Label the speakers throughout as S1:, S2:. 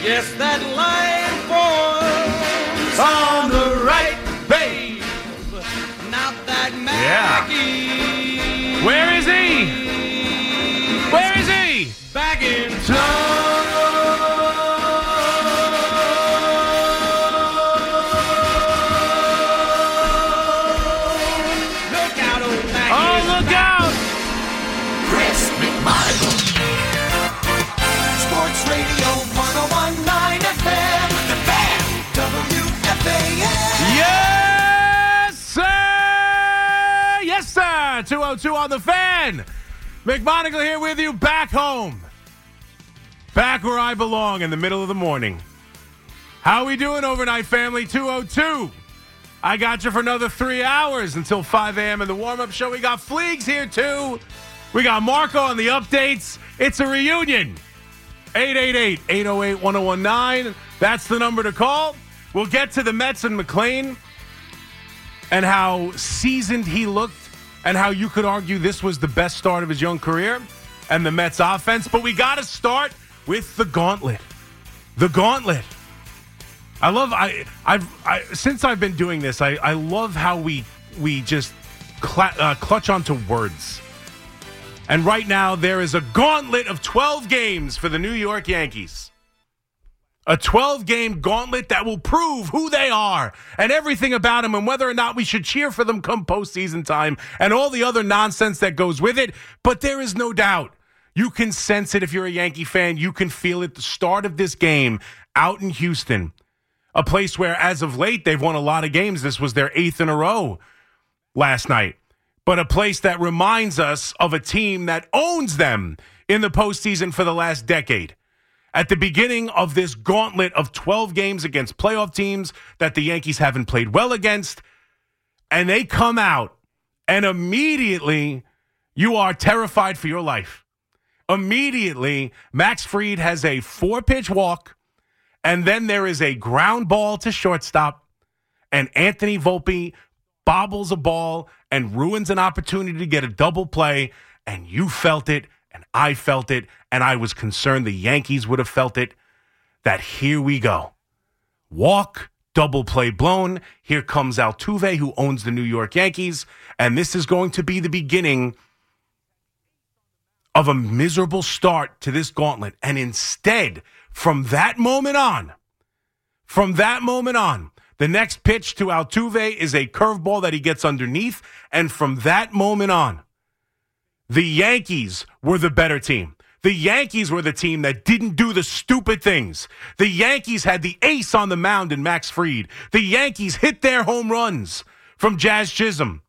S1: Yes, that line falls on the right, babe. Not that Maggie.
S2: Where is he? Where is he?
S1: Back in town. Look out, old Maggie.
S2: Oh, look out!
S3: Chris McMichael. Sports Radio 101.9 FM. The Fan. WFAN.
S2: Yes, sir! Yes, sir! 202 on the Fan. McMonagle here with you, back home. Back where I belong in the middle of the morning. How we doing overnight, family? 202. I got you for another 3 hours until 5 a.m. in the warm-up show. We got Fleegs here, too. We got Marco on the updates. It's a reunion. 888-808-1019. That's the number to call. We'll get to the Mets and McClain and how seasoned he looked and how you could argue this was the best start of his young career and the Mets offense. But we got to start with the gauntlet. The gauntlet. Since I've been doing this, I love how we just clutch onto words. And right now, there is a gauntlet of 12 games for the New York Yankees. A 12-game gauntlet that will prove who they are and everything about them and whether or not we should cheer for them come postseason time and all the other nonsense that goes with it. But there is no doubt. You can sense it if you're a Yankee fan. You can feel it. The start of this game out in Houston, a place where, as of late, they've won a lot of games. This was their 8th in a row last night. But a place that reminds us of a team that owns them in the postseason for the last decade. At the beginning of this gauntlet of 12 games against playoff teams that the Yankees haven't played well against, and they come out, and immediately you are terrified for your life. Immediately, Max Fried has a 4-pitch walk, and then there is a ground ball to shortstop, and Anthony Volpe bobbles a ball and ruins an opportunity to get a double play, and you felt it, and I felt it, and I was concerned the Yankees would have felt it, that here we go. Walk, double play blown. Here comes Altuve, who owns the New York Yankees, and this is going to be the beginning of a miserable start to this gauntlet. And instead, from that moment on, the next pitch to Altuve is a curveball that he gets underneath, and from that moment on, the Yankees were the better team. The Yankees were the team that didn't do the stupid things. The Yankees had the ace on the mound in Max Fried. The Yankees hit their home runs from Jazz Chisholm.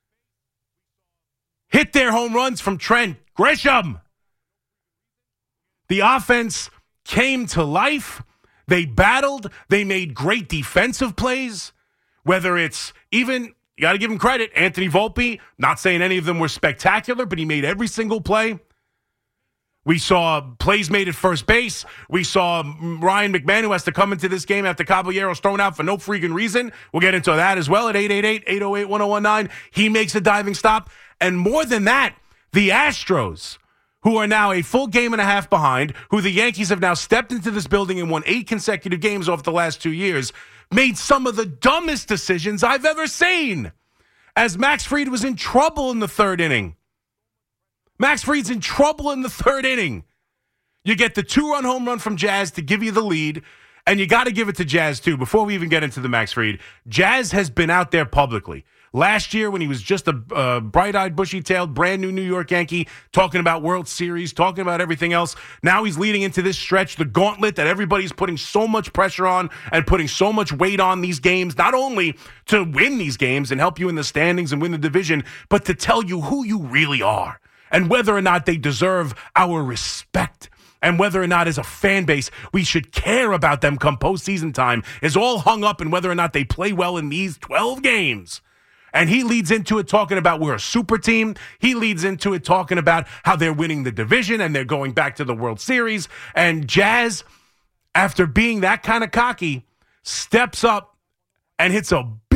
S2: Hit their home runs from Trent Grisham. The offense came to life. They battled. They made great defensive plays. Whether it's even... You got to give him credit. Anthony Volpe, not saying any of them were spectacular, but he made every single play. We saw plays made at first base. We saw Ryan McMahon, who has to come into this game after Caballero's thrown out for no freaking reason. We'll get into that as well at 888-808-1019. He makes a diving stop. And more than that, the Astros, who are now a full game and a half behind, who the Yankees have now stepped into this building and won 8 consecutive games over the last 2 years, made some of the dumbest decisions I've ever seen. As Max Fried was in trouble in the 3rd inning. Max Fried's in trouble in the 3rd inning. You get the 2-run home run from Jazz to give you the lead, and you got to give it to Jazz, too. Before we even get into the Max Fried, Jazz has been out there publicly. Last year, when he was just a bright-eyed, bushy-tailed, brand-new New York Yankee, talking about World Series, talking about everything else, now he's leading into this stretch, the gauntlet that everybody's putting so much pressure on and putting so much weight on these games, not only to win these games and help you in the standings and win the division, but to tell you who you really are and whether or not they deserve our respect. And whether or not as a fan base we should care about them come postseason time is all hung up in whether or not they play well in these 12 games. And he leads into it talking about we're a super team. He leads into it talking about how they're winning the division and they're going back to the World Series. And Jazz, after being that kind of cocky, steps up and hits a big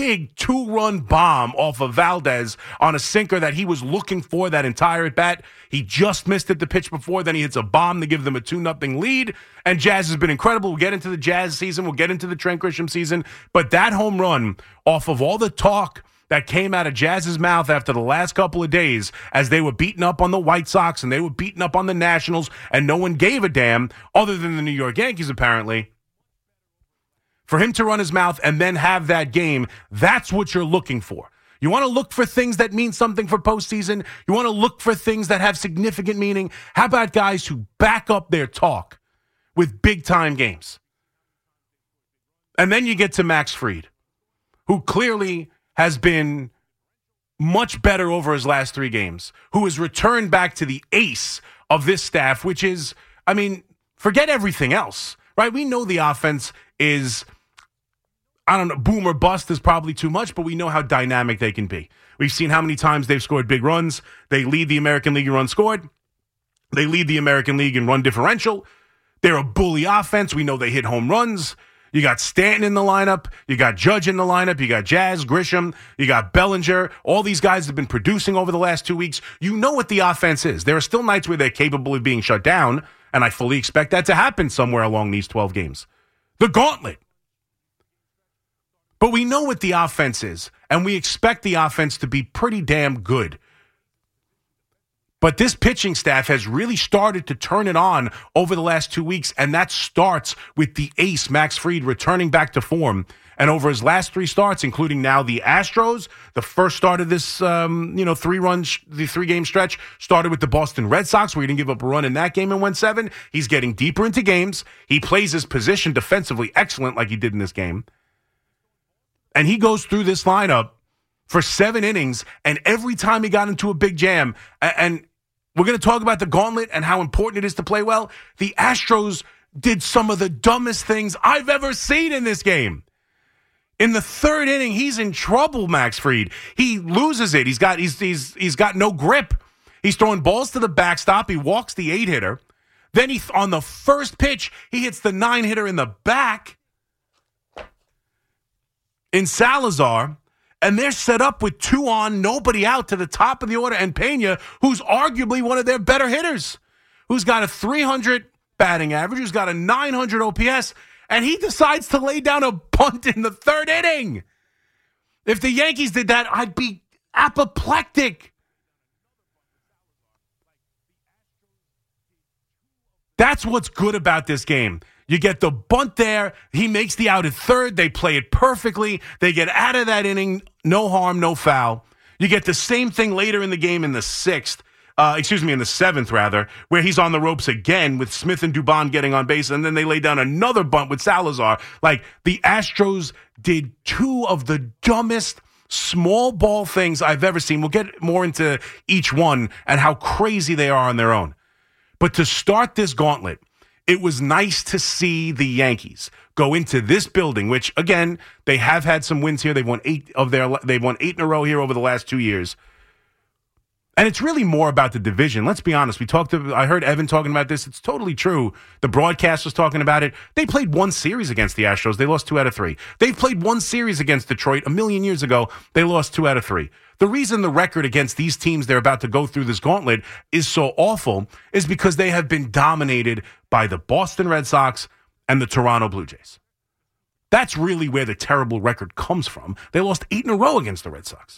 S2: big 2-run bomb off of Valdez on a sinker that he was looking for that entire at-bat. He just missed it the pitch before. Then he hits a bomb to give them a 2-0 lead. And Jazz has been incredible. We'll get into the Jazz season. We'll get into the Trent Grisham season. But that home run, off of all the talk that came out of Jazz's mouth after the last couple of days as they were beaten up on the White Sox and they were beaten up on the Nationals and no one gave a damn other than the New York Yankees apparently. For him to run his mouth and then have that game, that's what you're looking for. You want to look for things that mean something for postseason. You want to look for things that have significant meaning. How about guys who back up their talk with big-time games? And then you get to Max Fried, who clearly has been much better over his last 3 games, who has returned back to the ace of this staff, which is, I mean, forget everything else, right? We know the offense is, I don't know, boom or bust is probably too much, but we know how dynamic they can be. We've seen how many times they've scored big runs. They lead the American League in runs scored. They lead the American League in run differential. They're a bully offense. We know they hit home runs. You got Stanton in the lineup. You got Judge in the lineup. You got Jazz, Grisham. You got Bellinger. All these guys have been producing over the last 2 weeks. You know what the offense is. There are still nights where they're capable of being shut down, and I fully expect that to happen somewhere along these 12 games. The gauntlet. But we know what the offense is, and we expect the offense to be pretty damn good. But this pitching staff has really started to turn it on over the last 2 weeks, and that starts with the ace, Max Fried, returning back to form. And over his last 3 starts, including now the Astros, the first start of this, 3-game stretch started with the Boston Red Sox, where he didn't give up a run in that game and went 7. He's getting deeper into games. He plays his position defensively excellent like he did in this game. And he goes through this lineup for 7 innings, and every time he got into a big jam, and we're going to talk about the gauntlet and how important it is to play well. The Astros did some of the dumbest things I've ever seen in this game. In the 3rd inning, he's in trouble, Max Fried. He loses it. He's got no grip. He's throwing balls to the backstop. He walks the 8-hitter. Then on the first pitch, he hits the 9-hitter in the back in Salazar. And they're set up with 2 on, nobody out to the top of the order. And Pena, who's arguably one of their better hitters, who's got a 300 batting average, who's got a 900 OPS, and he decides to lay down a bunt in the 3rd inning. If the Yankees did that, I'd be apoplectic. That's what's good about this game. You get the bunt there. He makes the out at 3rd. They play it perfectly. They get out of that inning. No harm, no foul. You get the same thing later in the game in the 7th, where he's on the ropes again with Smith and Dubon getting on base, and then they lay down another bunt with Salazar. Like, the Astros did 2 of the dumbest small ball things I've ever seen. We'll get more into each one and how crazy they are on their own. But to start this gauntlet, it was nice to see the Yankees go into this building, which, again, they have had some wins here. They've won 8 in a row here over the last 2 years. And it's really more about the division. Let's be honest. I heard Evan talking about this. It's totally true. The broadcast was talking about it. They played 1 series against the Astros. They lost 2 out of 3. They've played 1 series against Detroit 1,000,000 years ago. They lost 2 out of 3. The reason the record against these teams they're about to go through this gauntlet is so awful is because they have been dominated by the Boston Red Sox and the Toronto Blue Jays. That's really where the terrible record comes from. They lost 8 in a row against the Red Sox.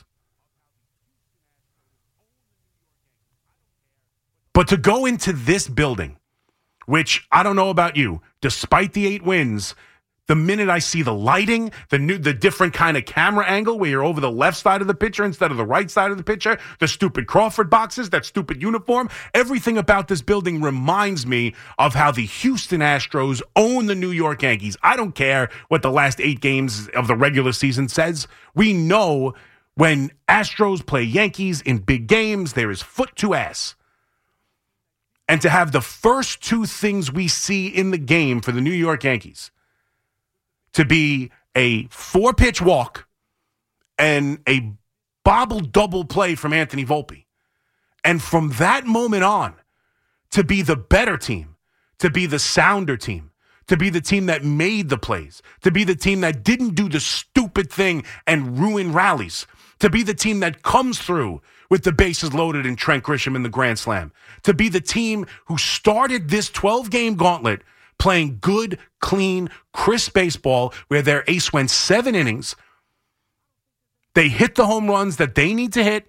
S2: But to go into this building, which I don't know about you, despite the 8 wins, the minute I see the lighting, the different kind of camera angle where you're over the left side of the pitcher instead of the right side of the pitcher, the stupid Crawford boxes, that stupid uniform, everything about this building reminds me of how the Houston Astros own the New York Yankees. I don't care what the last 8 games of the regular season says. We know when Astros play Yankees in big games, there is foot to ass. And to have the first 2 things we see in the game for the New York Yankees to be a 4-pitch walk and a bobble double play from Anthony Volpe. And from that moment on, to be the better team, to be the sounder team, to be the team that made the plays, to be the team that didn't do the stupid thing and ruin rallies, to be the team that comes through with the bases loaded and Trent Grisham in the Grand Slam, to be the team who started this 12-game gauntlet playing good, clean, crisp baseball where their ace went 7 innings. They hit the home runs that they need to hit.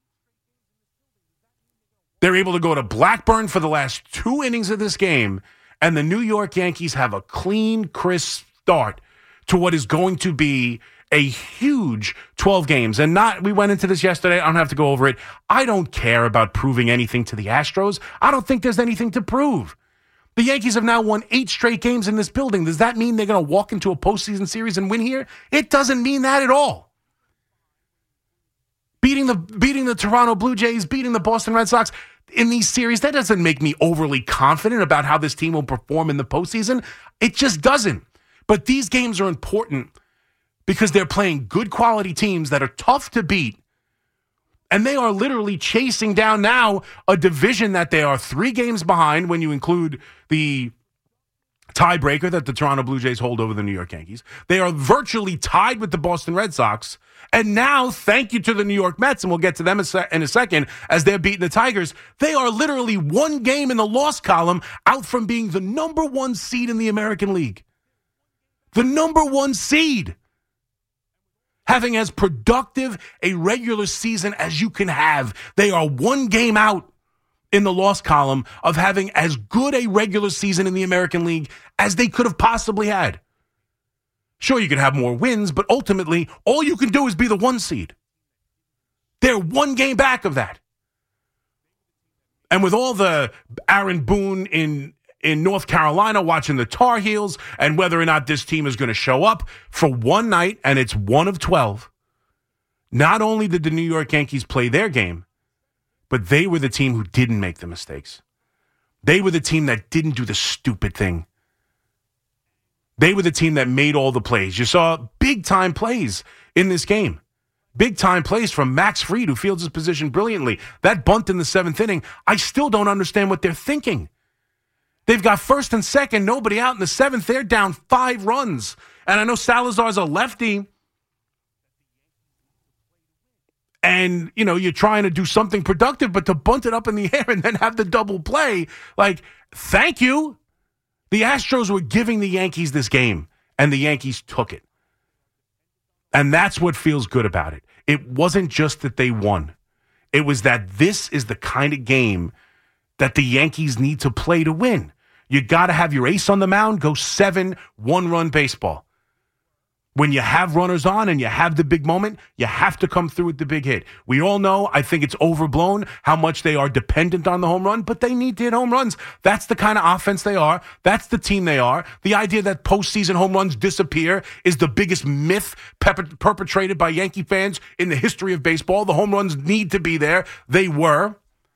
S2: They're able to go to Blackburn for the last 2 innings of this game, and the New York Yankees have a clean, crisp start to what is going to be a huge 12 games. And we went into this yesterday. I don't have to go over it. I don't care about proving anything to the Astros. I don't think there's anything to prove. The Yankees have now won 8 straight games in this building. Does that mean they're going to walk into a postseason series and win here? It doesn't mean that at all. Beating the Toronto Blue Jays, beating the Boston Red Sox in these series, that doesn't make me overly confident about how this team will perform in the postseason. It just doesn't. But these games are important because they're playing good quality teams that are tough to beat. And they are literally chasing down now a division that they are 3 games behind when you include the tiebreaker that the Toronto Blue Jays hold over the New York Yankees. They are virtually tied with the Boston Red Sox. And now, thank you to the New York Mets, and we'll get to them in a second, as they're beating the Tigers, they are literally 1 game in the loss column out from being the number 1 seed in the American League. The number 1 seed. Having as productive a regular season as you can have. They are 1 game out in the loss column of having as good a regular season in the American League as they could have possibly had. Sure, you can have more wins, but ultimately, all you can do is be the 1 seed. They're 1 game back of that. And with all the Aaron Boone in North Carolina watching the Tar Heels and whether or not this team is going to show up for one night, and it's 1 of 12, not only did the New York Yankees play their game, but they were the team who didn't make the mistakes. They were the team that didn't do the stupid thing. They were the team that made all the plays. You saw big-time plays in this game. Big-time plays from Max Fried, who fields his position brilliantly. That bunt in the 7th inning, I still don't understand what they're thinking. They've got first and second, nobody out in the 7th. They're down 5 runs. And I know Salazar's a lefty. And, you're trying to do something productive, but to bunt it up in the air and then have the double play, thank you. The Astros were giving the Yankees this game, and the Yankees took it. And that's what feels good about it. It wasn't just that they won. It was that this is the kind of game that the Yankees need to play to win. You got to have your ace on the mound, go 7 one-run baseball. When you have runners on and you have the big moment, you have to come through with the big hit. We all know, I think it's overblown how much they are dependent on the home run, but they need to hit home runs. That's the kind of offense they are. That's the team they are. The idea that postseason home runs disappear is the biggest myth perpetrated by Yankee fans in the history of baseball. The home runs need to be there. They were.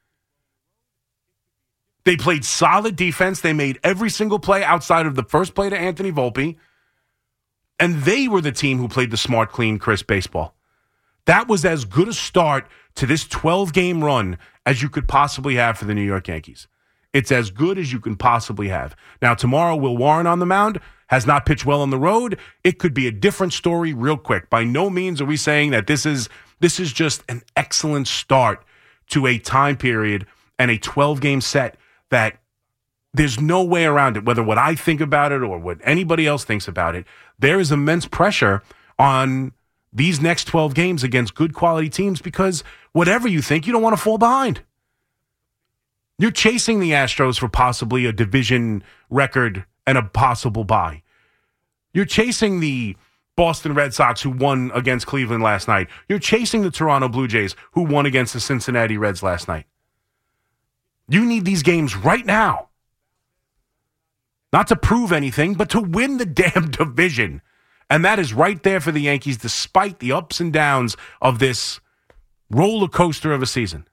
S2: They played solid defense. They made every single play outside of the first play to Anthony Volpe. And they were the team who played the smart, clean, crisp baseball. That was as good a start to this 12-game run as you could possibly have for the New York Yankees. It's as good as you can possibly have. Now, tomorrow, Will Warren on the mound has not pitched well on the road. It could be a different story real quick. By no means are we saying that this is just an excellent start to a time period and a 12-game set that there's no way around it, whether what I think about it or what anybody else thinks about it. There is immense pressure on these next 12 games against good quality teams because whatever you think, you don't want to fall behind. You're chasing the Astros for possibly a division record and a possible bye. You're chasing the Boston Red Sox who won against Cleveland last night. You're chasing the Toronto Blue Jays who won against the Cincinnati Reds last night. You need these games right now. Not to prove anything, but to win the damn division. And that is right there for the Yankees, despite the ups and downs of this roller coaster of a season.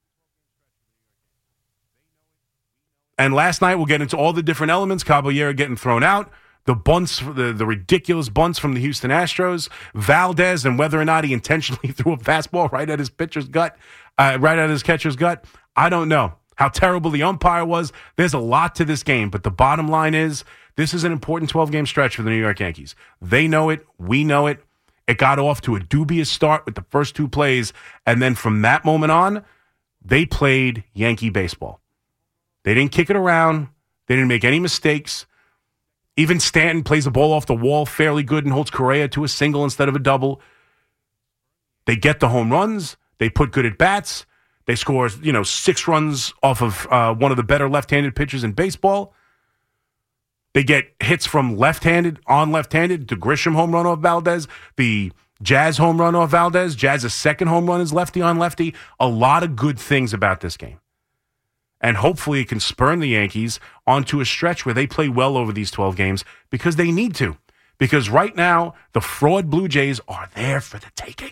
S2: And last night, we'll get into all the different elements. Caballero getting thrown out. The bunts, the ridiculous bunts from the Houston Astros. Valdez and whether or not he intentionally threw a fastball right at his pitcher's gut, right at his catcher's gut. I don't know. How terrible the umpire was. There's a lot to this game, but the bottom line is This is an important 12-game stretch for the New York Yankees. They know it. We know it. It got off to a dubious start with the first two plays, and then from that moment on, they played Yankee baseball. They didn't kick it around. They didn't make any mistakes. Even Stanton plays the ball off the wall fairly good and holds Correa to a single instead of a double. They get the home runs. They put good at bats. They score, 6 runs off of one of the better left-handed pitchers in baseball. They get hits from left-handed on left-handed. The Grisham home run off Valdez. The Jazz home run off Valdez. Jazz's second home run is lefty on lefty. A lot of good things about this game. And hopefully it can spurn the Yankees onto a stretch where they play well over these 12 games because they need to. Because right now, the fraud Blue Jays are there for the taking.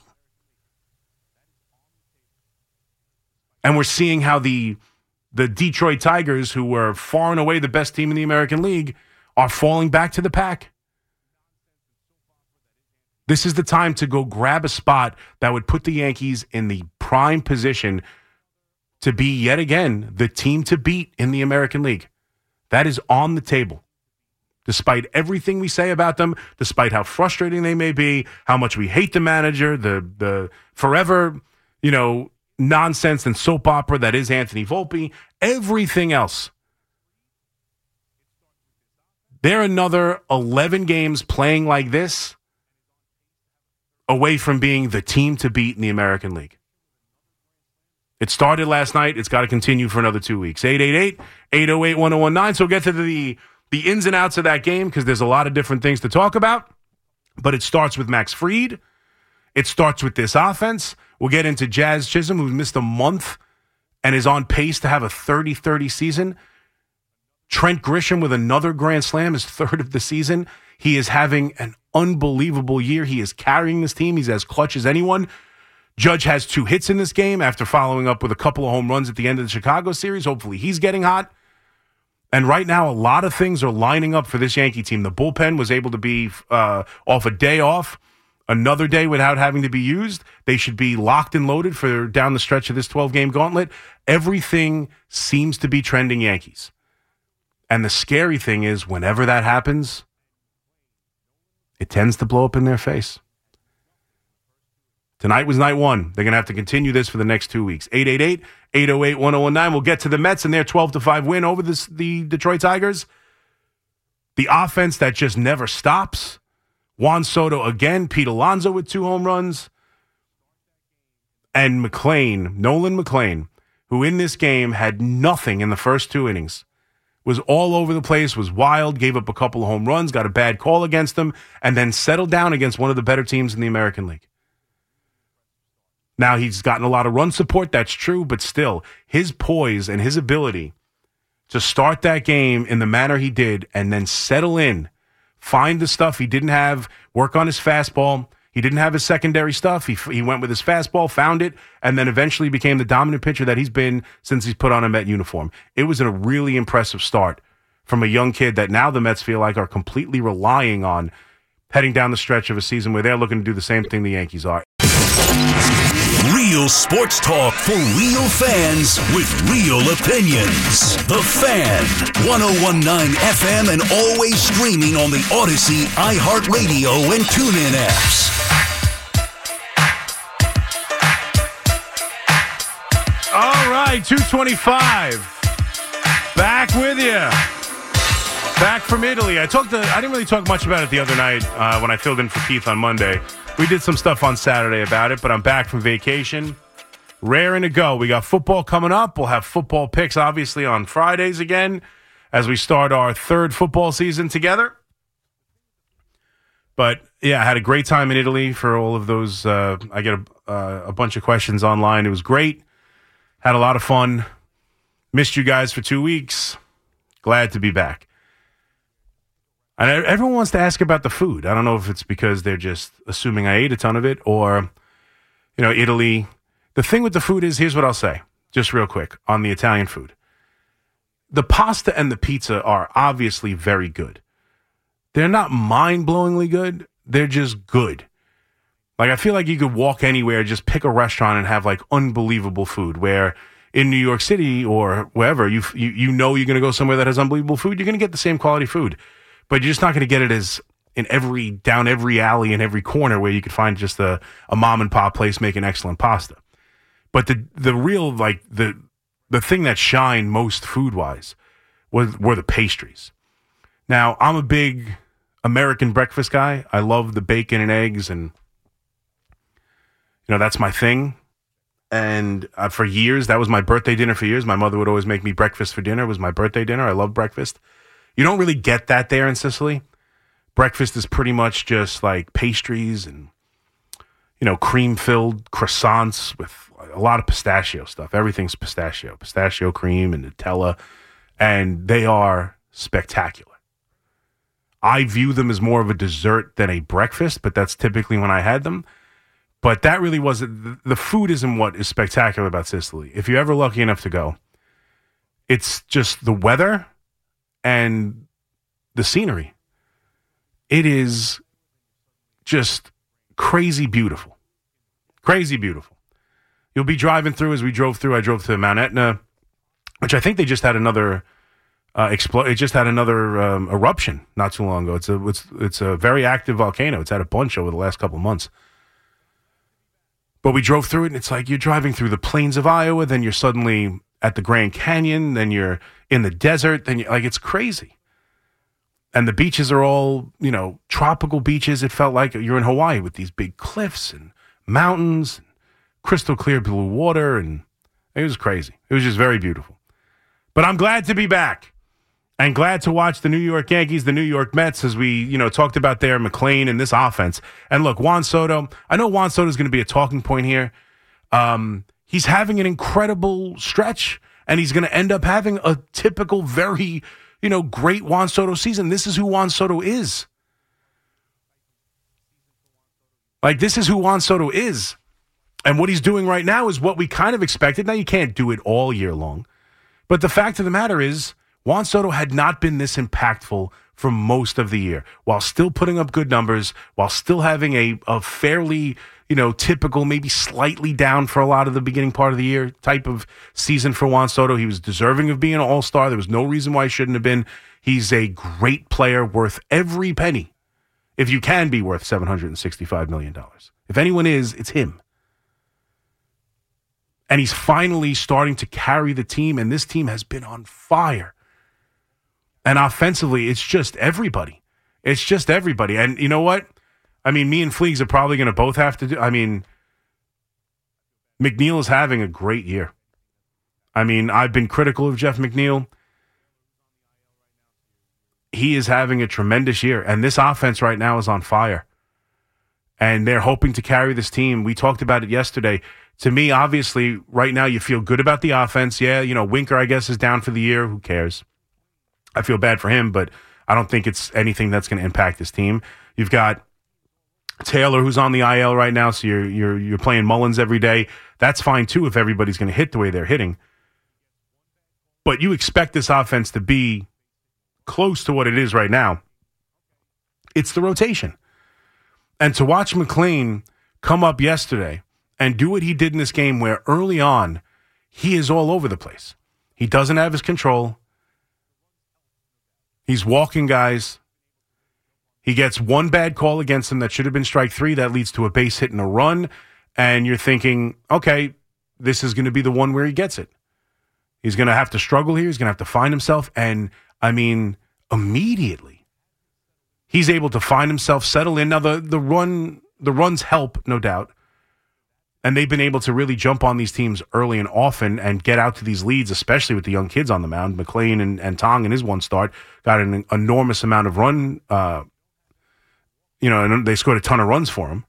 S2: And we're seeing how the Detroit Tigers, who were far and away the best team in the American League, are falling back to the pack. This is the time to go grab a spot that would put the Yankees in the prime position to be, yet again, the team to beat in the American League. That is on the table. Despite everything we say about them, despite how frustrating they may be, how much we hate the manager, the forever, nonsense and soap opera that is Anthony Volpe, everything else. They're another 11 games playing like this away from being the team to beat in the American League. It started last night. It's got to continue for another 2 weeks. 888-808-1019. So we'll get to the ins and outs of that game because there's a lot of different things to talk about. But it starts with Max Fried. It starts with this offense. We'll get into Jazz Chisholm, who's missed a month and is on pace to have a 30-30 season. Trent Grisham with another grand slam, his third of the season. He is having an unbelievable year. He is carrying this team. He's as clutch as anyone. Judge has 2 hits in this game after following up with a couple of home runs at the end of the Chicago series. Hopefully he's getting hot. And right now, a lot of things are lining up for this Yankee team. The bullpen was able to be off a day off, another day without having to be used. They should be locked and loaded for down the stretch of this 12-game gauntlet. Everything seems to be trending Yankees. And the scary thing is, whenever that happens, it tends to blow up in their face. Tonight was night 1. They're going to have to continue this for the next 2 weeks. 888-808-1019. We'll get to the Mets and their 12-5 win over the Detroit Tigers. The offense that just never stops. Juan Soto again. Pete Alonso with 2 home runs. And Nolan McLean, who in this game had nothing in the first 2 innings. Was all over the place, was wild, gave up a couple of home runs, got a bad call against them, and then settled down against one of the better teams in the American League. Now, he's gotten a lot of run support, that's true, but still, his poise and his ability to start that game in the manner he did and then settle in, find the stuff he didn't have, work on his fastball. He didn't have his secondary stuff. He went with his fastball, found it, and then eventually became the dominant pitcher that he's been since he's put on a Met uniform. It was a really impressive start from a young kid that now the Mets feel like are completely relying on heading down the stretch of a season where they're looking to do the same thing the Yankees are.
S4: Real sports talk for real fans with real opinions. The Fan, 101.9 FM and always streaming on the Odyssey, iHeartRadio, and TuneIn apps.
S2: All right, 2:25. Back with you. Back from Italy. I didn't really talk much about it the other night when I filled in for Keith on Monday. We did some stuff on Saturday about it, but I'm back from vacation. Raring to go. We got football coming up. We'll have football picks, obviously, on Fridays again as we start our 3rd football season together. But, yeah, I had a great time in Italy for all of those. I get a bunch of questions online. It was great. Had a lot of fun. Missed you guys for 2 weeks. Glad to be back. And everyone wants to ask about the food. I don't know if it's because they're just assuming I ate a ton of it or, Italy. The thing with the food is, here's what I'll say, just real quick, on the Italian food. The pasta and the pizza are obviously very good. They're not mind-blowingly good. They're just good. Like, I feel like you could walk anywhere, just pick a restaurant and have, like, unbelievable food, where in New York City or wherever, you know you're going to go somewhere that has unbelievable food, you're going to get the same quality food. but you're just not going to get it as down every alley and every corner where you could find just a mom and pop place making excellent pasta. But the real, like, the thing that shined most food-wise were the pastries. Now, I'm a big American breakfast guy. I love the bacon and eggs, and, that's my thing. And for years, that was my birthday dinner for years. My mother would always make me breakfast for dinner. It was my birthday dinner. I love breakfast. You don't really get that there in Sicily. Breakfast is pretty much just like pastries and, cream-filled croissants with a lot of pistachio stuff. Everything's pistachio cream and Nutella, and they are spectacular. I view them as more of a dessert than a breakfast, but that's typically when I had them. But that really wasn't, the food isn't what is spectacular about Sicily. If you're ever lucky enough to go, it's just the weather and the scenery. It is just crazy beautiful. Crazy beautiful. You'll be driving through, as we drove through. I drove to Mount Etna, which I think they just had another it just had another eruption not too long ago. It's a very active volcano. It's had a bunch over the last couple of months. But we drove through it, and it's like you're driving through the plains of Iowa, then you're suddenly at the Grand Canyon, then you're in the desert, then it's crazy. And the beaches are all, tropical beaches. It felt like you're in Hawaii with these big cliffs and mountains, and crystal clear blue water, and it was crazy. It was just very beautiful. But I'm glad to be back. And glad to watch the New York Yankees, the New York Mets, as we, talked about there, McClain and this offense. And look, Juan Soto, I know Juan Soto is going to be a talking point here. He's having an incredible stretch, and he's going to end up having a typical, very, great Juan Soto season. This is who Juan Soto is. This is who Juan Soto is. And what he's doing right now is what we kind of expected. Now, you can't do it all year long. But the fact of the matter is, Juan Soto had not been this impactful for most of the year, while still putting up good numbers, while still having a fairly, typical, maybe slightly down for a lot of the beginning part of the year type of season for Juan Soto. He was deserving of being an all-star. There was no reason why he shouldn't have been. He's a great player, worth every penny. If you can be worth $765 million. If anyone is, it's him. And he's finally starting to carry the team, and this team has been on fire. And offensively, it's just everybody. It's just everybody. And you know what? I mean, me and Fleegs are probably going to both have to do. I mean, McNeil is having a great year. I mean, I've been critical of Jeff McNeil. He is having a tremendous year. And this offense right now is on fire. And they're hoping to carry this team. We talked about it yesterday. To me, obviously, right now you feel good about the offense. Yeah, Winker, I guess, is down for the year. Who cares? I feel bad for him, but I don't think it's anything that's going to impact this team. You've got Taylor, who's on the IL right now, so you're playing Mullins every day. That's fine, too, if everybody's going to hit the way they're hitting. But you expect this offense to be close to what it is right now. It's the rotation. And to watch McClain come up yesterday and do what he did in this game where early on he is all over the place. He doesn't have his control. He's walking guys. He gets one bad call against him that should have been strike three. That leads to a base hit and a run. And you're thinking, okay, this is going to be the one where he gets it. He's going to have to struggle here. He's going to have to find himself. And, I mean, immediately, he's able to find himself, settle in. Now, the runs help, no doubt. And they've been able to really jump on these teams early and often and get out to these leads, especially with the young kids on the mound. McClain and Tong in his one start got an enormous amount of run, and they scored a ton of runs for him.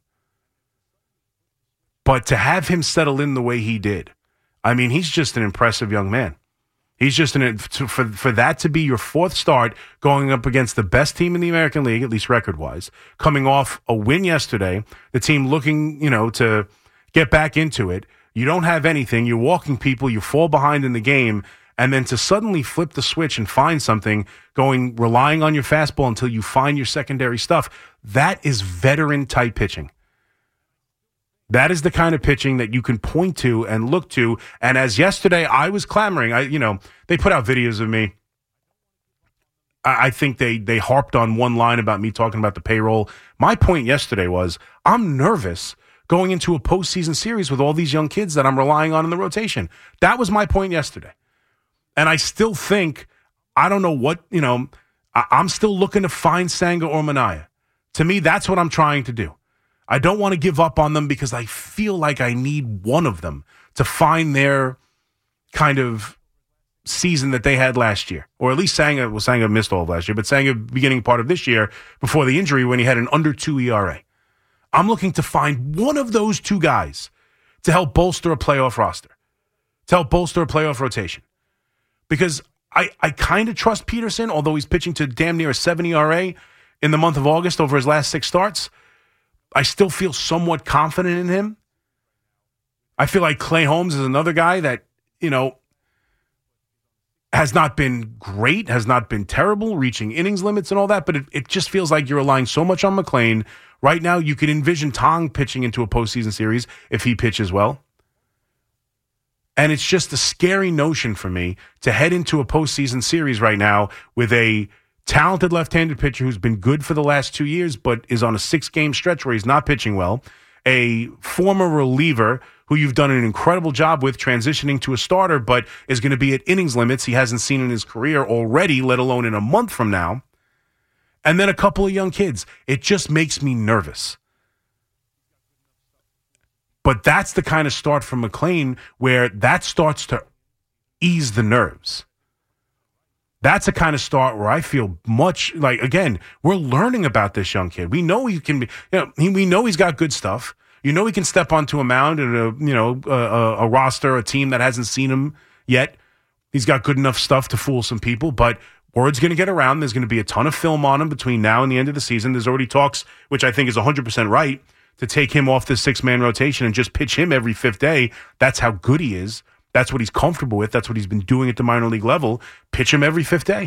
S2: But to have him settle in the way he did, I mean, he's just an impressive young man. He's just for that to be your fourth start going up against the best team in the American League, at least record-wise, coming off a win yesterday, the team looking, to get back into it. You don't have anything. You're walking people. You fall behind in the game. And then to suddenly flip the switch and find something, relying on your fastball until you find your secondary stuff, that is veteran-type pitching. That is the kind of pitching that you can point to and look to. And as yesterday, I was clamoring. They put out videos of me I think they harped on one line about me talking about the payroll. My point yesterday was I'm nervous going into a postseason series with all these young kids that I'm relying on in the rotation. That was my point yesterday. And I still think, I don't know what, I'm still looking to find Senga or Minaya. To me, that's what I'm trying to do. I don't want to give up on them because I feel like I need one of them to find their kind of season that they had last year. Or at least Senga missed all of last year, but Senga beginning part of this year before the injury when he had an under 2 ERA. I'm looking to find one of those two guys to help bolster a playoff roster, to help bolster a playoff rotation. Because I kind of trust Peterson, although he's pitching to damn near a 7 ERA in the month of August over his last 6 starts. I still feel somewhat confident in him. I feel like Clay Holmes is another guy that, has not been great, has not been terrible, reaching innings limits and all that, but it just feels like you're relying so much on McLean. Right now, you could envision Tong pitching into a postseason series if he pitches well. And it's just a scary notion for me to head into a postseason series right now with a talented left-handed pitcher who's been good for the last 2 years, but is on a 6-game stretch where he's not pitching well, a former reliever who you've done an incredible job with transitioning to a starter, but is going to be at innings limits he hasn't seen in his career already, let alone in a month from now, and then a couple of young kids. It just makes me nervous. But that's the kind of start from McLean where that starts to ease the nerves. That's a kind of start where I feel much like, again, we're learning about this young kid. We know he can be, we know he's got good stuff. He can step onto a mound and a roster, a team that hasn't seen him yet. He's got good enough stuff to fool some people, but word's going to get around. There's going to be a ton of film on him between now and the end of the season. There's already talks, which I think is 100% right, to take him off the 6-man rotation and just pitch him every 5th day. That's how good he is. That's what he's comfortable with. That's what he's been doing at the minor league level. Pitch him every 5th day.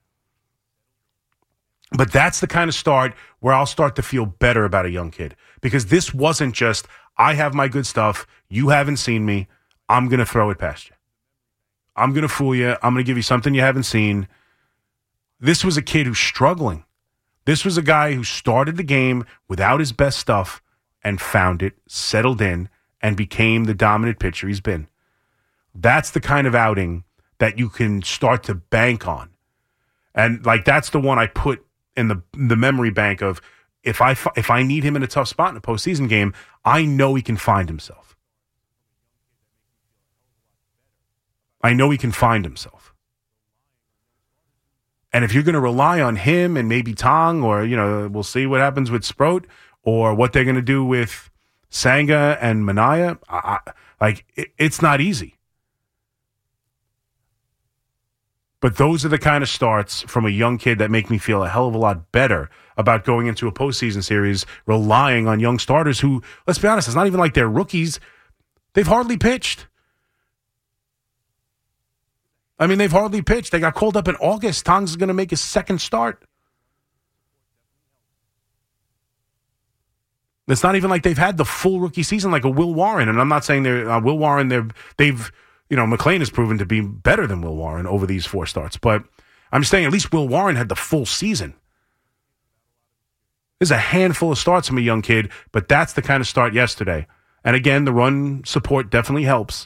S2: But that's the kind of start where I'll start to feel better about a young kid. Because this wasn't just, I have my good stuff, you haven't seen me, I'm going to throw it past you. I'm going to fool you. I'm going to give you something you haven't seen. This was a kid who's struggling. This was a guy who started the game without his best stuff and found it, settled in, and became the dominant pitcher he's been. That's the kind of outing that you can start to bank on. And that's the one I put in the memory bank of if I need him in a tough spot in a postseason game, I know he can find himself. I know he can find himself. And if you're going to rely on him and maybe Tong, or, we'll see what happens with Sproat, or what they're going to do with Senga and Minaya, it's not easy. But those are the kind of starts from a young kid that make me feel a hell of a lot better about going into a postseason series, relying on young starters who, let's be honest, it's not even like they're rookies. They've hardly pitched. They've hardly pitched. They got called up in August. Tong's is going to make his 2nd start. It's not even like they've had the full rookie season like a Will Warren. And I'm not saying they're Will Warren, they've McLean has proven to be better than Will Warren over these 4 starts. But I'm saying at least Will Warren had the full season. There's a handful of starts from a young kid, but that's the kind of start yesterday. And again, the run support definitely helps.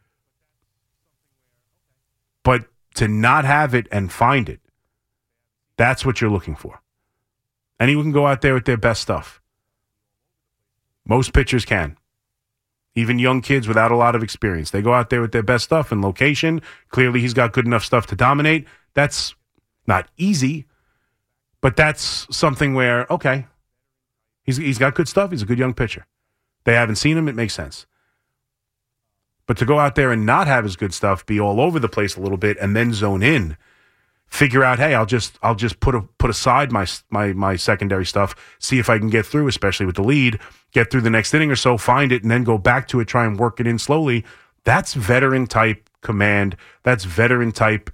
S2: But to not have it and find it, that's what you're looking for. Anyone can go out there with their best stuff. Most pitchers can. Even young kids without a lot of experience. They go out there with their best stuff and location. Clearly, he's got good enough stuff to dominate. That's not easy, but that's something where, okay, he's got good stuff. He's a good young pitcher. They haven't seen him. It makes sense. But to go out there and not have his good stuff, be all over the place a little bit, and then zone in, figure out, hey, I'll just put aside my secondary stuff, see if I can get through, especially with the lead, get through the next inning or so, find it, and then go back to it, try and work it in slowly. That's veteran type command. That's veteran type,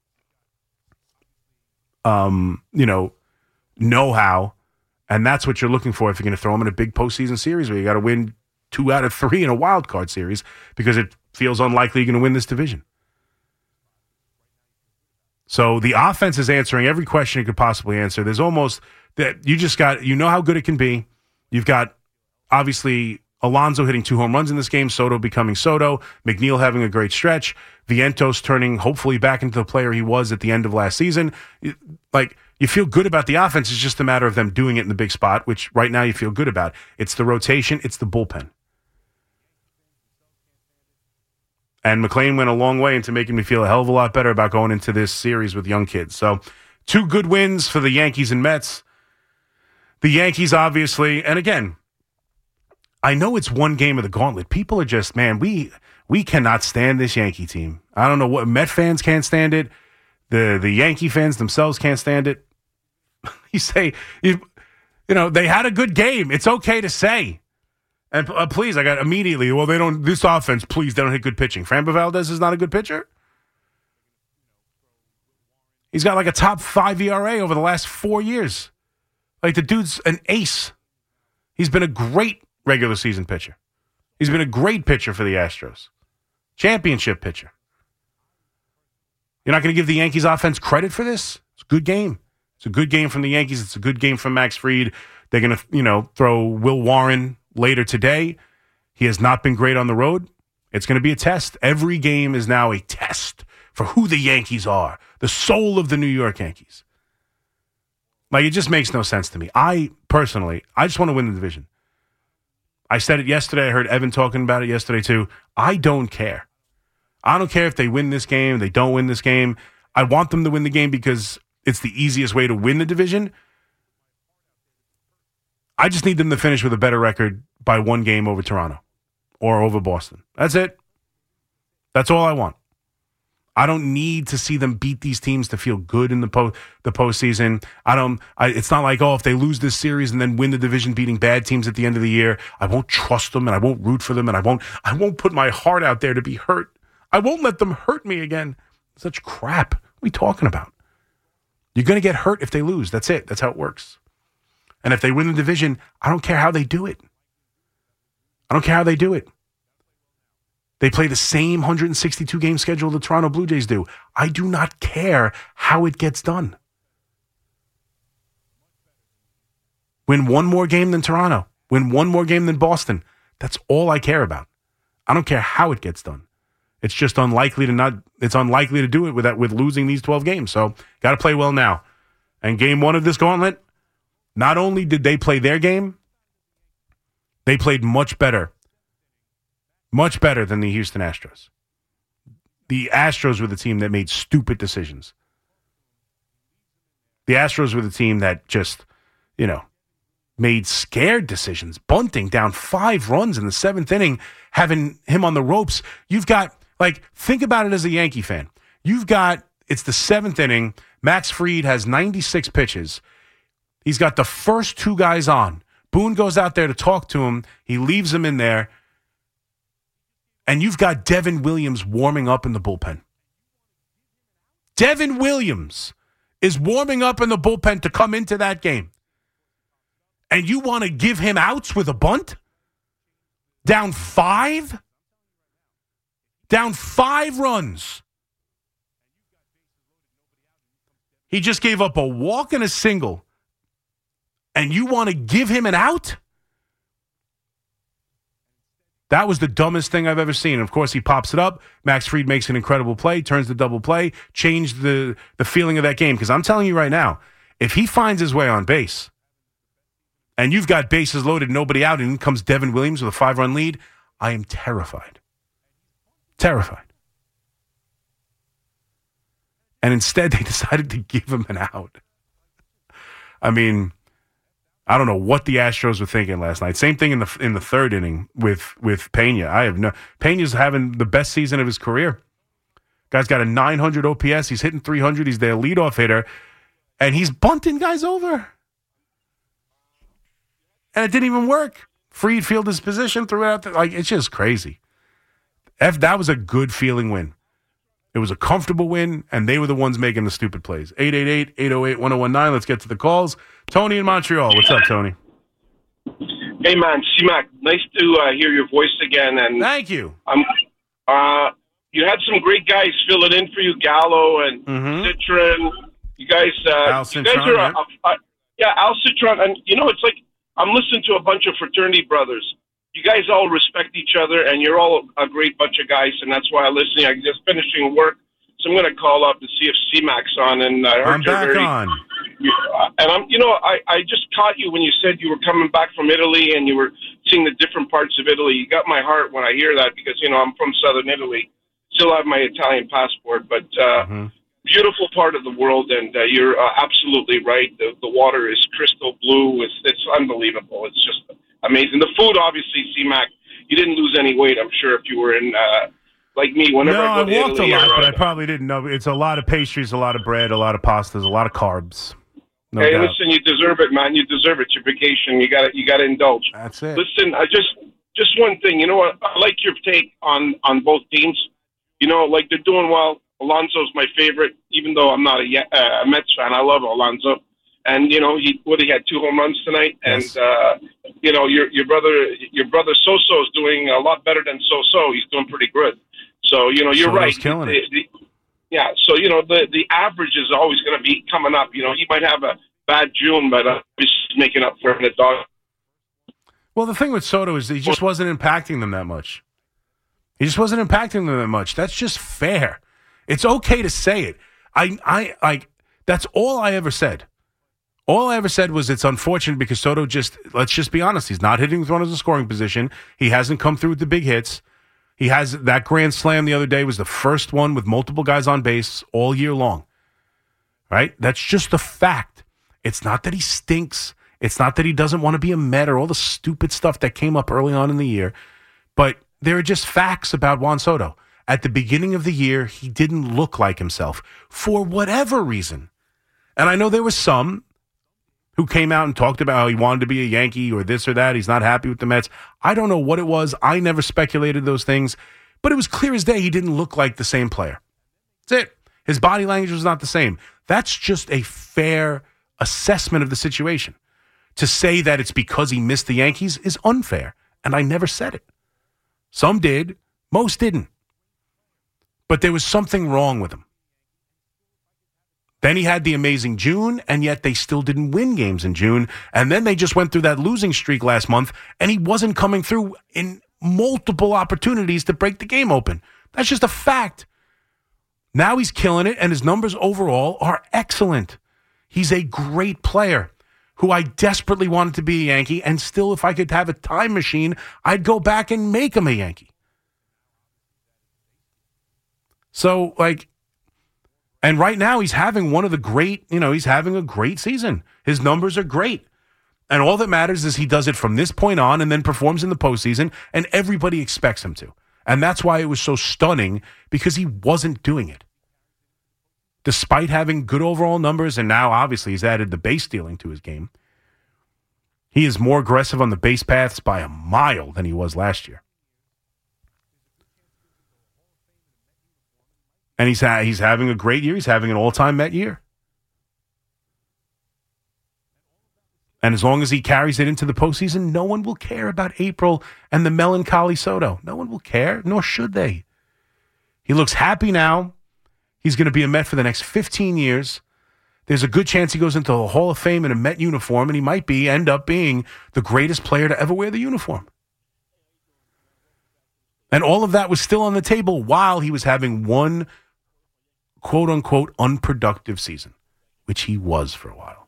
S2: know-how, and that's what you're looking for if you're going to throw them in a big postseason series where you got to win 2 out of 3 in a wild card series because it feels unlikely you're going to win this division. So the offense is answering every question it could possibly answer. There's almost that you just got, you know how good it can be. You've got obviously Alonso hitting 2 home runs in this game, Soto becoming Soto, McNeil having a great stretch, Vientos turning hopefully back into the player he was at the end of last season. Like, you feel good about the offense. It's just a matter of them doing it in the big spot, which right now you feel good about. It's the rotation. It's the bullpen. And McLean went a long way into making me feel a hell of a lot better about going into this series with young kids. So 2 good wins for the Yankees and Mets. The Yankees, obviously, and again, I know it's one game of the gauntlet. People are just, man, we cannot stand this Yankee team. I don't know what, Met fans can't stand it. The Yankee fans themselves can't stand it. You say, you know, they had a good game. It's okay to say. And please, I got immediately, well, they don't, this offense, please, they don't hit good pitching. Framber Valdez is not a good pitcher. He's got like a top 5 ERA over the last 4 years. Like, the dude's an ace. He's been a great regular season pitcher. He's been a great pitcher for the Astros. Championship pitcher. You're not going to give the Yankees offense credit for this? It's a good game. It's a good game from the Yankees. It's a good game from Max Fried. They're going to, throw Will Warren later today. He has not been great on the road. It's going to be a test. Every game is now a test for who the Yankees are, the soul of the New York Yankees. Like, it just makes no sense to me. I just want to win the division. I said it yesterday. I heard Evan talking about it yesterday too. I don't care. I don't care if they win this game, they don't win this game. I want them to win the game because it's the easiest way to win the division. I just need them to finish with a better record by 1 game over Toronto or over Boston. That's it. That's all I want. I don't need to see them beat these teams to feel good in the postseason. It's not like, if they lose this series and then win the division beating bad teams at the end of the year, I won't trust them and I won't root for them and I won't put my heart out there to be hurt. I won't let them hurt me again. Such crap. What are we talking about? You're going to get hurt if they lose. That's it. That's how it works. And if they win the division, I don't care how they do it. I don't care how they do it. They play the same 162-game schedule the Toronto Blue Jays do. I do not care how it gets done. Win 1 more game than Toronto. Win 1 more game than Boston. That's all I care about. I don't care how it gets done. It's just unlikely to do it with losing these 12 games. So, got to play well now. And game 1 of this gauntlet, not only did they play their game, they played much better than the Houston Astros. The Astros were the team that made stupid decisions. The Astros were the team that just, made scared decisions, bunting down 5 runs in the 7th inning, having him on the ropes. You've got, think about it as a Yankee fan. It's the 7th inning. Max Fried has 96 pitches. He's got the first 2 guys on. Boone goes out there to talk to him. He leaves him in there. And you've got Devin Williams warming up in the bullpen. Devin Williams is warming up in the bullpen to come into that game. And you want to give him outs with a bunt? Down 5? Down 5 runs. He just gave up a walk and a single. And you want to give him an out? That was the dumbest thing I've ever seen. Of course, he pops it up. Max Fried makes an incredible play, turns the double play, changed the feeling of that game. Because I'm telling you right now, if he finds his way on base, and you've got bases loaded, nobody out, and in comes Devin Williams with a 5-run lead, I am terrified. Terrified. And instead, they decided to give him an out. I mean, I don't know what the Astros were thinking last night. Same thing in the 3rd inning with Pena. Pena's having the best season of his career. Guy's got a 900 OPS. He's hitting 300. He's their leadoff hitter, and he's bunting guys over. And it didn't even work. Fried fielded his position, threw it out there. It's just crazy. That was a good feeling win. It was a comfortable win, and they were the ones making the stupid plays. 888-808-1019. Let's get to the calls. Tony in Montreal. What's up, Tony?
S5: Hey, man. C-Mac, nice to hear your voice again. And
S2: thank you.
S5: you had some great guys fill it in for you, Gallo and Citron. You guys,
S2: Al Citron,
S5: Al Citron. And, it's like I'm listening to a bunch of fraternity brothers. You guys all respect each other, and you're all a great bunch of guys, and that's why I'm listening. I'm just finishing work, so I'm going to call up to see if C-Mac's on. And
S2: I'm back on.
S5: And I just caught you when you said you were coming back from Italy and you were seeing the different parts of Italy. You got my heart when I hear that because, I'm from southern Italy. Still have my Italian passport, but beautiful part of the world, and you're absolutely right. The water is crystal blue. It's unbelievable. It's just amazing. The food, obviously, C-Mac, you didn't lose any weight, I'm sure, if you were in, like me, whenever I go to
S2: walked
S5: Italy.
S2: a lot, but I probably didn't know. It's a lot of pastries, a lot of bread, a lot of pastas, a lot of carbs. No doubt.
S5: Listen, you deserve it, man. You deserve it. It's your vacation. You got to indulge.
S2: That's it.
S5: Listen, just one thing. You know what? I like your take on both teams. Like they're doing well. Alonso's my favorite, even though I'm not a Mets fan. I love Alonso. And, he had 2 home runs tonight.
S2: Yes.
S5: And, your brother Soso is doing a lot better than Soso. He's doing pretty good. So, you're
S2: Soto's
S5: right.
S2: Killing it.
S5: Yeah, so, the average is always going to be coming up. He might have a bad June, but he's making up for it in the dog.
S2: Well, the thing with Soto is he just wasn't impacting them that much. That's just fair. It's okay to say it. I that's all I ever said. All I ever said was it's unfortunate because Soto let's just be honest, he's not hitting with runners in scoring position. He hasn't come through with the big hits. He has that grand slam the other day was the first one with multiple guys on base all year long. Right? That's just a fact. It's not that he stinks. It's not that he doesn't want to be a Met or all the stupid stuff that came up early on in the year. But there are just facts about Juan Soto. At the beginning of the year, he didn't look like himself for whatever reason. And I know there were some who came out and talked about how he wanted to be a Yankee or this or that. He's not happy with the Mets. I don't know what it was. I never speculated those things. But it was clear as day he didn't look like the same player. That's it. His body language was not the same. That's just a fair assessment of the situation. To say that it's because he missed the Yankees is unfair. And I never said it. Some did. Most didn't. But there was something wrong with him. Then he had the amazing June, and yet they still didn't win games in June. And then they just went through that losing streak last month, and he wasn't coming through in multiple opportunities to break the game open. That's just a fact. Now he's killing it, and his numbers overall are excellent. He's a great player who I desperately wanted to be a Yankee, and still, if I could have a time machine, I'd go back and make him a Yankee. So, and right now he's having one of the great, he's having a great season. His numbers are great. And all that matters is he does it from this point on and then performs in the postseason, and everybody expects him to. And that's why it was so stunning, because he wasn't doing it. Despite having good overall numbers, and now obviously he's added the base stealing to his game, he is more aggressive on the base paths by a mile than he was last year. And he's having a great year. He's having an all-time Met year. And as long as he carries it into the postseason, no one will care about April and the melancholy Soto. No one will care, nor should they. He looks happy now. He's going to be a Met for the next 15 years. There's a good chance he goes into the Hall of Fame in a Met uniform, and he might end up being the greatest player to ever wear the uniform. And all of that was still on the table while he was having one quote-unquote unproductive season, which he was for a while.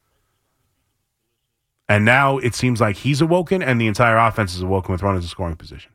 S2: And now it seems like he's awoken and the entire offense is awoken with runners in scoring position.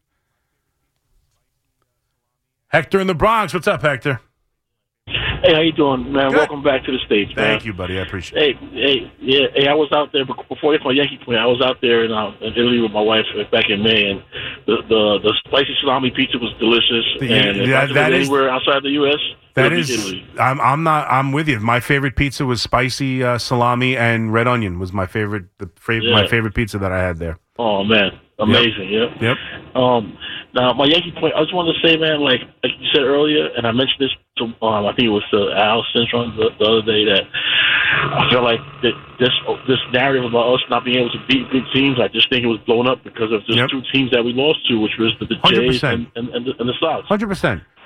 S2: Hector in the Bronx. What's up, Hector?
S6: Hey, how you doing, man?
S2: Good.
S6: Welcome back to the States, man.
S2: Thank you, buddy. I appreciate it.
S6: Hey, I was out there before I my Yankee point. I was out there in Italy with my wife back in May, and the spicy salami pizza was delicious. And if I could live anywhere outside the U.S.,
S2: that is Italy. I'm with you. My favorite pizza was spicy salami and red onion was my favorite. My favorite pizza that I had there.
S6: Oh man, amazing!
S2: Yep.
S6: Now my Yankee point. I just wanted to say, man, like you said earlier, and I mentioned this to I think it was to Al Citron the other day, that I feel like that this narrative about us not being able to beat big teams, I just think it was blown up because of just two teams that we lost to, which was the Jays and the Sox.
S2: 100%.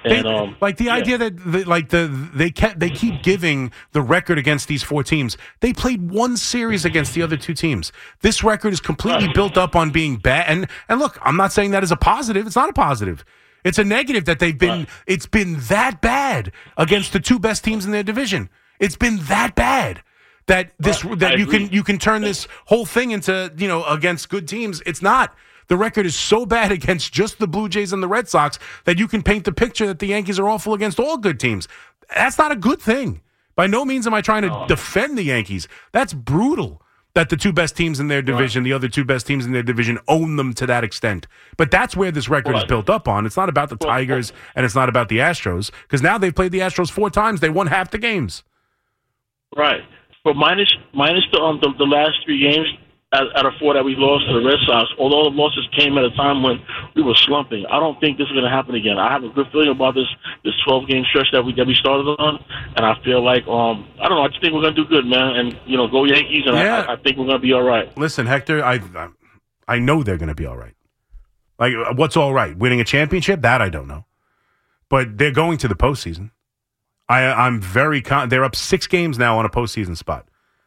S6: And
S2: the idea that they keep giving the record against these four teams. They played one series against the other two teams. This record is completely built up on being bad. And look, I'm not saying that as a positive. It's not a positive. It's a negative that they've been. It's been that bad against the two best teams in their division. It's been that bad that you can turn this whole thing into against good teams. It's not. The record is so bad against just the Blue Jays and the Red Sox that you can paint the picture that the Yankees are awful against all good teams. That's not a good thing. By no means am I trying to defend the Yankees. That's brutal that the two best teams in their division, the other two best teams in their division, own them to that extent. But that's where this record is built up on. It's not about the Tigers and it's not about the Astros, because now they've played the Astros 4 times. They won half the games.
S6: Right. But minus the last 3 games out of 4 that we lost to the Red Sox, although the losses came at a time when we were slumping, I don't think this is going to happen again. I have a good feeling about this 12-game stretch that we started on, and I feel like, I don't know, I just think we're going to do good, man, and, go Yankees, and I think we're going to be all right.
S2: Listen, Hector, I know they're going to be all right. Like, what's all right? Winning a championship? That I don't know. But they're going to the postseason. I'm very they're up 6 games now on a postseason spot.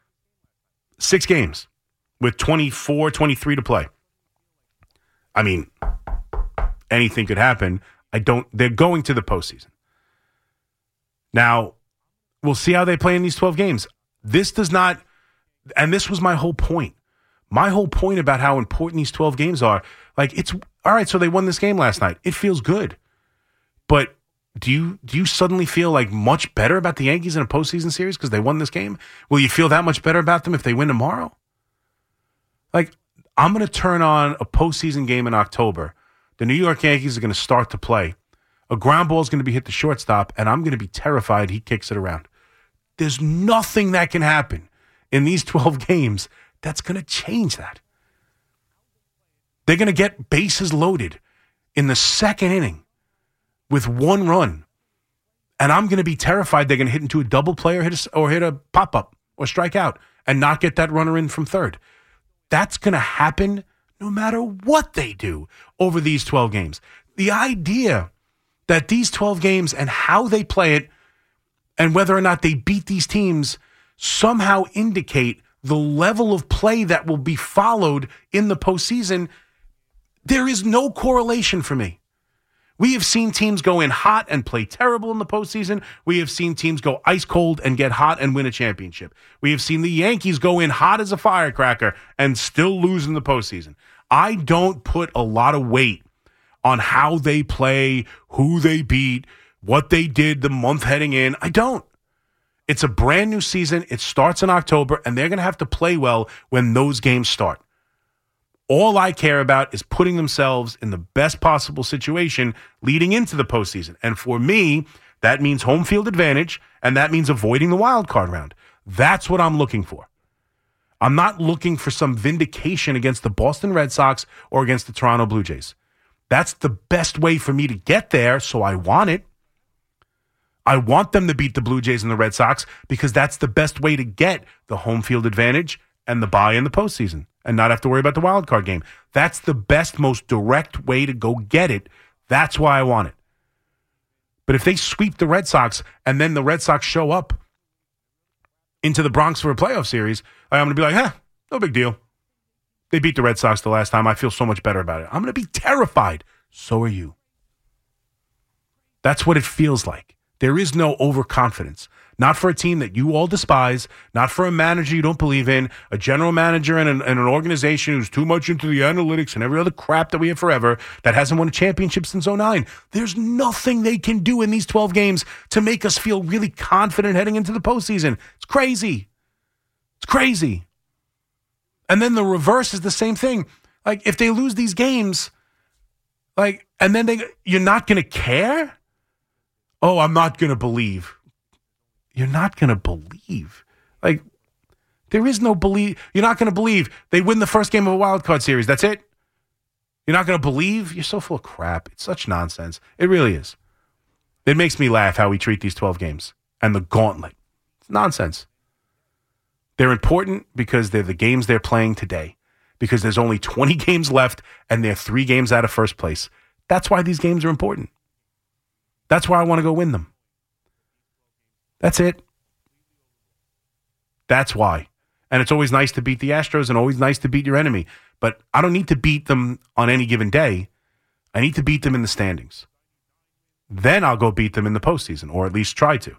S2: 6 games. With 24, 23 to play. I mean, anything could happen. They're going to the postseason. Now, we'll see how they play in these 12 games. This does not, and this was my whole point. My whole point about how important these 12 games are, it's, all right, so they won this game last night. It feels good. But do you suddenly feel like much better about the Yankees in a postseason series because they won this game? Will you feel that much better about them if they win tomorrow? I'm going to turn on a postseason game in October. The New York Yankees are going to start to play. A ground ball is going to be hit to shortstop, and I'm going to be terrified he kicks it around. There's nothing that can happen in these 12 games that's going to change that. They're going to get bases loaded in the 2nd inning with 1 run, and I'm going to be terrified they're going to hit into a double play or hit a pop-up or strike out and not get that runner in from third. That's going to happen no matter what they do over these 12 games. The idea that these 12 games and how they play it and whether or not they beat these teams somehow indicate the level of play that will be followed in the postseason, there is no correlation for me. We have seen teams go in hot and play terrible in the postseason. We have seen teams go ice cold and get hot and win a championship. We have seen the Yankees go in hot as a firecracker and still lose in the postseason. I don't put a lot of weight on how they play, who they beat, what they did the month heading in. I don't. It's a brand new season. It starts in October, and they're going to have to play well when those games start. All I care about is putting themselves in the best possible situation leading into the postseason. And for me, that means home field advantage, and that means avoiding the wild card round. That's what I'm looking for. I'm not looking for some vindication against the Boston Red Sox or against the Toronto Blue Jays. That's the best way for me to get there, so I want it. I want them to beat the Blue Jays and the Red Sox because that's the best way to get the home field advantage and the bye in the postseason and not have to worry about the wild card game. That's the best, most direct way to go get it. That's why I want it. But if they sweep the Red Sox and then the Red Sox show up into the Bronx for a playoff series, I'm going to be like, no big deal. They beat the Red Sox the last time. I feel so much better about it. I'm going to be terrified. So are you. That's what it feels like. There is no overconfidence. Not for a team that you all despise, not for a manager you don't believe in, a general manager and an organization who's too much into the analytics and every other crap that we have forever that hasn't won a championship since 2009. There's nothing they can do in these 12 games to make us feel really confident heading into the postseason. It's crazy. It's crazy. And then the reverse is the same thing. Like, if they lose these games, and then you're not going to care? Oh, I'm not going to believe. You're not going to believe. There is no believe. You're not going to believe they win the first game of a wild card series. That's it? You're not going to believe? You're so full of crap. It's such nonsense. It really is. It makes me laugh how we treat these 12 games and the gauntlet. It's nonsense. They're important because they're the games they're playing today. Because there's only 20 games left and they're 3 games out of first place. That's why these games are important. That's where I want to go win them. That's it. That's why. And it's always nice to beat the Astros and always nice to beat your enemy. But I don't need to beat them on any given day. I need to beat them in the standings. Then I'll go beat them in the postseason, or at least try to.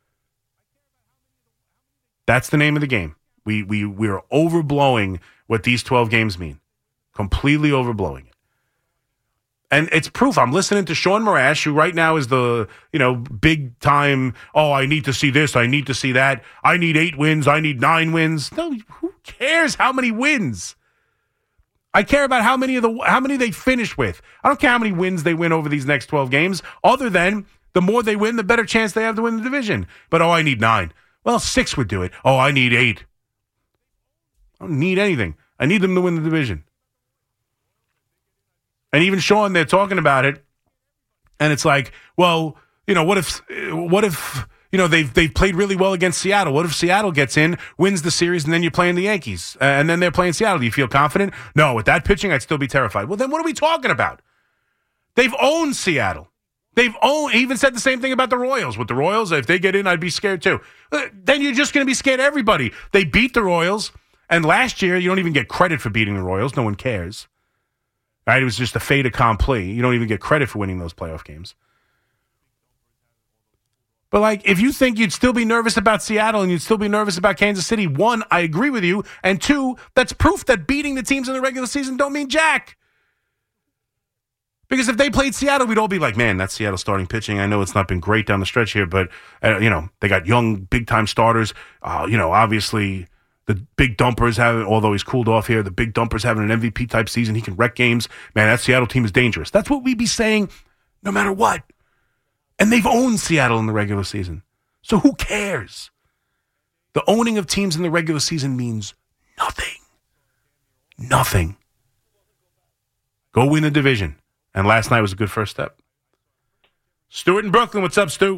S2: That's the name of the game. We are overblowing what these 12 games mean. Completely overblowing it. And it's proof. I'm listening to Sean Morash, who right now is the, big time, I need to see this, I need to see that. I need 8 wins, I need 9 wins. No, who cares how many wins? I care about how many they finish with. I don't care how many wins they win over these next 12 games, other than the more they win, the better chance they have to win the division. But, I need 9. Well, 6 would do it. I need 8. I don't need anything. I need them to win the division. And even Sean, they're talking about it, and it's like, well, what if they've played really well against Seattle? What if Seattle gets in, wins the series, and then you're playing the Yankees, and then they're playing Seattle? Do you feel confident? No, with that pitching, I'd still be terrified. Well, then what are we talking about? They've owned Seattle. He even said the same thing about the Royals. With the Royals, if they get in, I'd be scared too. Then you're just going to be scared of everybody. They beat the Royals, and last year, you don't even get credit for beating the Royals. No one cares. Right? It was just a fait accompli. You don't even get credit for winning those playoff games. But, if you think you'd still be nervous about Seattle and you'd still be nervous about Kansas City, 1, I agree with you, and 2, that's proof that beating the teams in the regular season don't mean jack. Because if they played Seattle, we'd all be like, man, that's Seattle starting pitching. I know it's not been great down the stretch here, but, they got young, big-time starters. Obviously, the big dumpers although he's cooled off here, the big dumpers having an MVP-type season. He can wreck games. Man, that Seattle team is dangerous. That's what we'd be saying no matter what. And they've owned Seattle in the regular season. So who cares? The owning of teams in the regular season means nothing. Nothing. Go win the division. And last night was a good first step. Stuart in Brooklyn. What's up, Stu?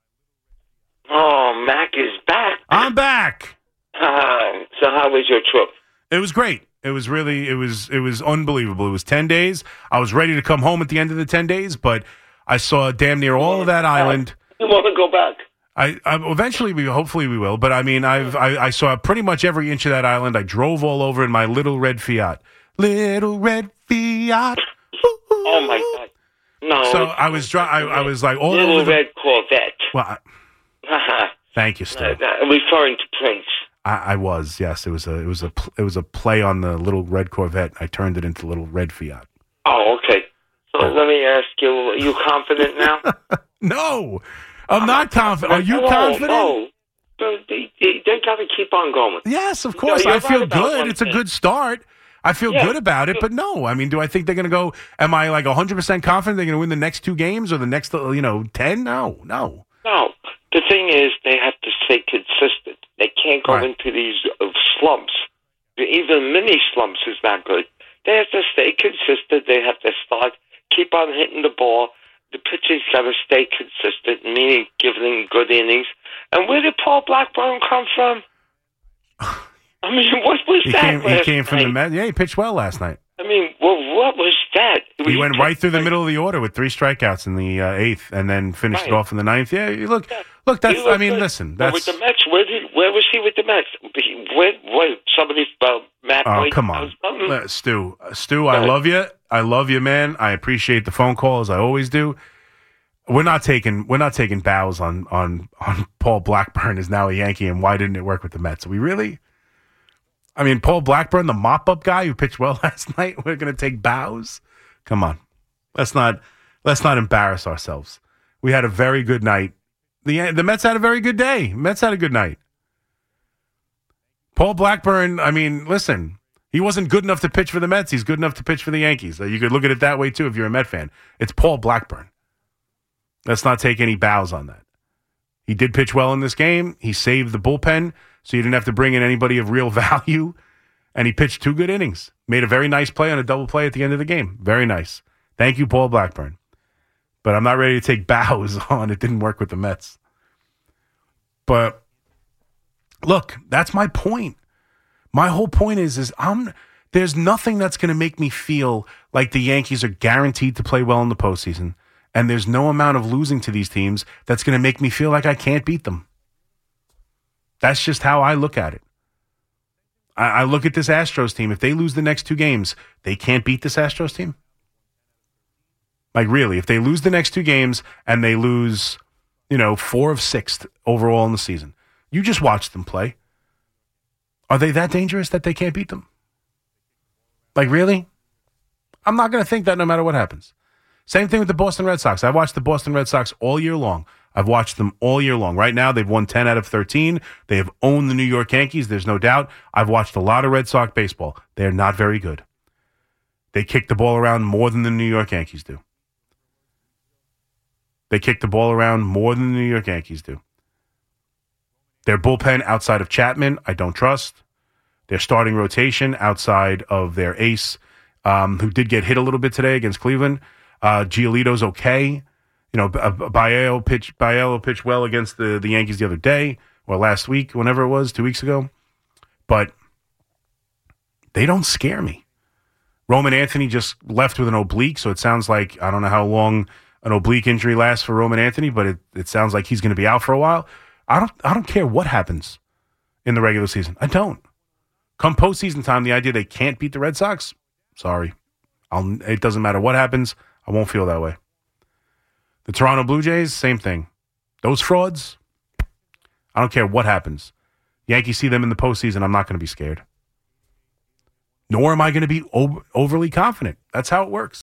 S7: Oh, Mac is back.
S2: I'm back.
S7: So how was your trip?
S2: It was great. It was unbelievable. It was 10 days. I was ready to come home at the end of the 10 days, but I saw damn near all of that island.
S7: You want to go back?
S2: Eventually, hopefully we will. But I mean, I saw pretty much every inch of that island. I drove all over in my little red Fiat. Little red Fiat. Ooh.
S7: Oh my God! No.
S2: So I was like all
S7: little
S2: over
S7: red Corvette.
S2: Well, thank you, Stu.
S7: Referring to Prince.
S2: I was, yes. It was a play on the little red Corvette. I turned it into little red Fiat.
S7: Oh, okay. So let me ask you: are you confident now?
S2: No, I'm not confident. Are you confident?
S7: No. They got to keep on going.
S2: Yes, of course. I feel good. It's a good start. I feel good about it, but no. I mean, do I think they're going to go? Am I 100% confident they're going to win the next 2 games or the next 10? No.
S7: No. The thing is, they have to stay consistent. They can't go into these slumps. Even mini slumps is not good. They have to stay consistent. They have to keep on hitting the ball. The pitching's got to stay consistent, meaning giving good innings. And where did Paul Blackburn come from? I mean, what was that?
S2: He came from the Mets. Yeah, he pitched well last night.
S7: I mean, what was that?
S2: He went right through the middle of the order with 3 strikeouts in the 8th, and then finished it off in the 9th. Yeah, look. That's. I mean, listen. That's
S7: with the Mets. Where was he with the Mets? Somebody Matt.
S2: Oh, come on, Stu. I love you. I love you, man. I appreciate the phone call as I always do. We're not taking bows on Paul Blackburn is now a Yankee, and why didn't it work with the Mets? Are we really? I mean, Paul Blackburn, the mop-up guy who pitched well last night, we're going to take bows? Come on. Let's not embarrass ourselves. We had a very good night. The Mets had a very good day. Mets had a good night. Paul Blackburn, I mean, listen, he wasn't good enough to pitch for the Mets. He's good enough to pitch for the Yankees. You could look at it that way, too, if you're a Met fan. It's Paul Blackburn. Let's not take any bows on that. He did pitch well in this game. He saved the bullpen, so you didn't have to bring in anybody of real value. And he pitched 2 good innings. Made a very nice play on a double play at the end of the game. Very nice. Thank you, Paul Blackburn. But I'm not ready to take bows on it didn't work with the Mets. But look, that's my point. My whole point is there's nothing that's going to make me feel like the Yankees are guaranteed to play well in the postseason And there's no amount of losing to these teams that's going to make me feel like I can't beat them. That's just how I look at it. I look at this Astros team. If they lose the next 2 games, they can't beat this Astros team. Like, really, if they lose the next 2 games and they lose, 4 of 6 overall in the season, you just watch them play. Are they that dangerous that they can't beat them? Like, really? I'm not going to think that no matter what happens. Same thing with the Boston Red Sox. I've watched the Boston Red Sox all year long. I've watched them all year long. Right now, they've won 10 out of 13. They have owned the New York Yankees. There's no doubt. I've watched a lot of Red Sox baseball. They're not very good. They kick the ball around more than the New York Yankees do. They kick the ball around more than the New York Yankees do. Their bullpen outside of Chapman, I don't trust. Their starting rotation outside of their ace, who did get hit a little bit today against Cleveland. Giolito's okay. Baello pitched well against the Yankees the other day, or last week, whenever it was, 2 weeks ago. But they don't scare me. Roman Anthony just left with an oblique, so it sounds like, I don't know how long an oblique injury lasts for Roman Anthony, but it sounds like he's going to be out for a while. I don't care what happens in the regular season. I don't. Come postseason time, the idea they can't beat the Red Sox, sorry. It doesn't matter what happens. I won't feel that way. The Toronto Blue Jays, same thing. Those frauds, I don't care what happens. Yankees see them in the postseason, I'm not going to be scared. Nor am I going to be overly confident. That's how it works.